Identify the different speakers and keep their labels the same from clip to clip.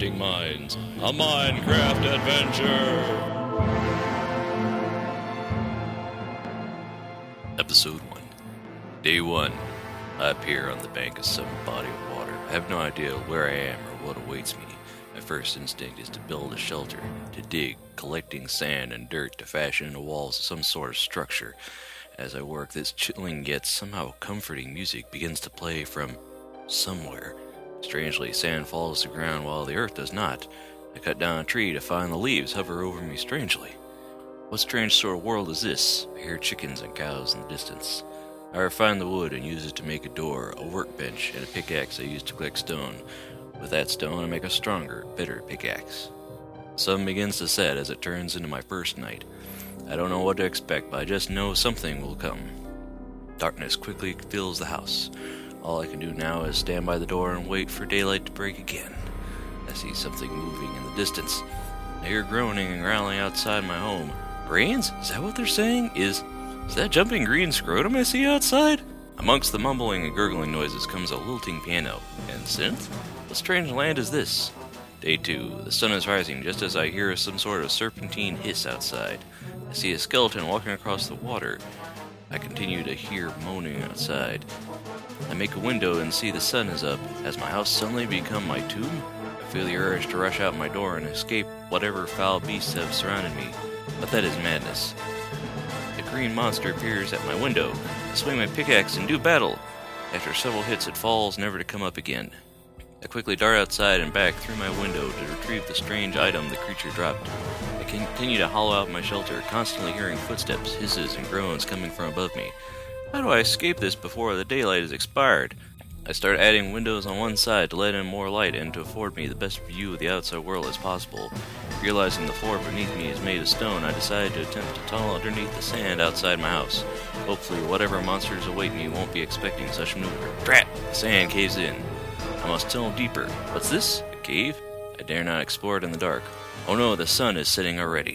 Speaker 1: Crafting Minds, a Minecraft adventure! Episode 1. Day 1. I appear on the bank of some body of water. I have no idea where I am or what awaits me. My first instinct is to build a shelter, to dig, collecting sand and dirt to fashion into walls of some sort of structure. As I work, this chilling yet somehow comforting music begins to play from somewhere. Strangely, sand falls to the ground while the earth does not. I cut down a tree to find the leaves hover over me strangely. What strange sort of world is this? I hear chickens and cows in the distance. I refine the wood and use it to make a door, a workbench, and a pickaxe I use to collect stone. With that stone, I make a stronger, better pickaxe. The sun begins to set as it turns into my first night. I don't know what to expect, but I just know something will come. Darkness quickly fills the house. All I can do now is stand by the door and wait for daylight to break again. I see something moving in the distance. I hear groaning and growling outside my home. Brains? Is that what they're saying? Is that jumping green scrotum I see outside? Amongst the mumbling and gurgling noises comes a lilting piano. And synth? What strange land is this? Day 2. The sun is rising just as I hear some sort of serpentine hiss outside. I see a skeleton walking across the water. I continue to hear moaning outside. I make a window and see the sun is up. Has my house suddenly become my tomb? I feel the urge to rush out my door and escape whatever foul beasts have surrounded me. But that is madness. A green monster appears at my window. I swing my pickaxe and do battle. After several hits, it falls, never to come up again. I quickly dart outside and back through my window to retrieve the strange item the creature dropped. I continue to hollow out my shelter, constantly hearing footsteps, hisses, and groans coming from above me. How do I escape this before the daylight is expired? I start adding windows on one side to let in more light and to afford me the best view of the outside world as possible. Realizing the floor beneath me is made of stone, I decide to attempt to tunnel underneath the sand outside my house. Hopefully whatever monsters await me won't be expecting such maneuver. Drat! The sand caves in. I must tunnel deeper. What's this? A cave? I dare not explore it in the dark. Oh no, the sun is setting already.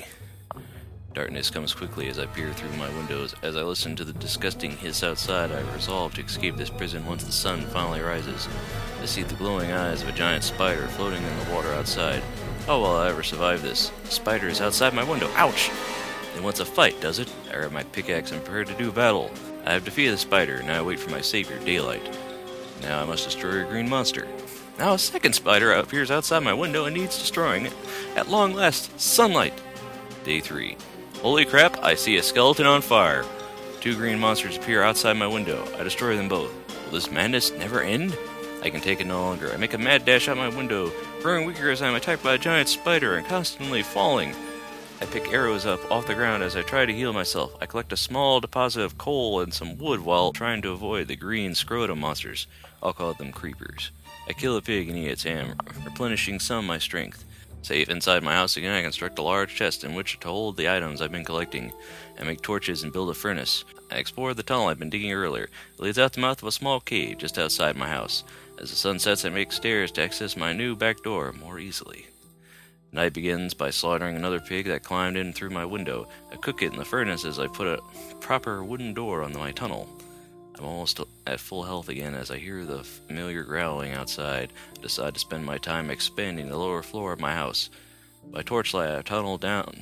Speaker 1: Darkness comes quickly as I peer through my windows. As I listen to the disgusting hiss outside, I resolve to escape this prison once the sun finally rises. I see the glowing eyes of a giant spider floating in the water outside. How will I ever survive this? The spider is outside my window. Ouch! It wants a fight, does it? I grab my pickaxe and prepare to do battle. I have defeated the spider, now I wait for my savior, daylight. Now I must destroy a green monster. Now a second spider appears outside my window and needs destroying. At long last, sunlight. Day 3. Holy crap, I see a skeleton on fire. 2 green monsters appear outside my window. I destroy them both. Will this madness never end? I can take it no longer. I make a mad dash out my window, growing weaker as I am attacked by a giant spider and constantly falling. I pick arrows up off the ground as I try to heal myself. I collect a small deposit of coal and some wood while trying to avoid the green scrotum monsters. I'll call them creepers. I kill a pig and eat its ham, replenishing some of my strength. Safe inside my house again, I construct a large chest in which to hold the items I've been collecting. I make torches and build a furnace. I explore the tunnel I've been digging earlier. It leads out the mouth of a small cave just outside my house. As the sun sets, I make stairs to access my new back door more easily. Night begins by slaughtering another pig that climbed in through my window. I cook it in the furnace as I put a proper wooden door on my tunnel. I'm almost at full health again as I hear the familiar growling outside. I decide to spend my time expanding the lower floor of my house. By torchlight, I tunnel down,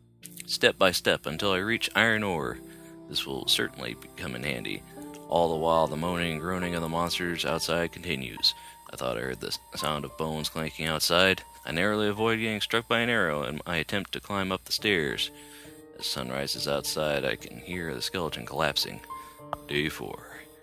Speaker 1: step by step, until I reach iron ore. This will certainly come in handy. All the while, the moaning and groaning of the monsters outside continues. I thought I heard the sound of bones clanking outside. I narrowly avoid getting struck by an arrow in my attempt to climb up the stairs. As the sun rises outside, I can hear the skeleton collapsing. Day 4.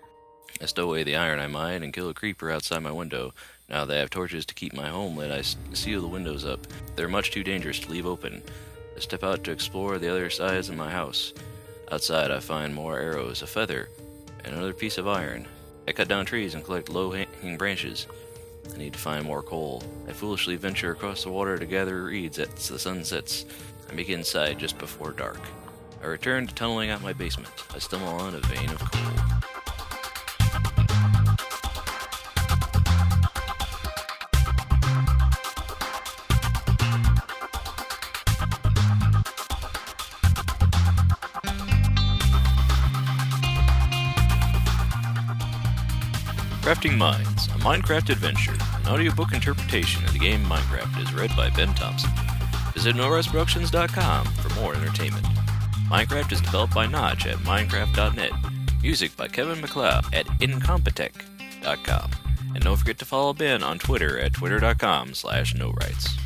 Speaker 1: I stow away the iron I mined and kill a creeper outside my window. Now that I have torches to keep my home lit, I seal the windows up. They're much too dangerous to leave open. I step out to explore the other sides of my house. Outside, I find more arrows, a feather, and another piece of iron. I cut down trees and collect low-hanging branches. I need to find more coal. I foolishly venture across the water to gather reeds as the sun sets. I make it inside just before dark. I return to tunneling out my basement. I stumble on a vein of coal. Crafting Minds, a Minecraft Adventure, an audiobook interpretation of the game Minecraft, is read by Ben Thompson. Visit NoRestProductions.com for more entertainment. Minecraft is developed by Notch at Minecraft.net. Music by Kevin MacLeod at Incompetech.com. And don't forget to follow Ben on Twitter at twitter.com/NoRights.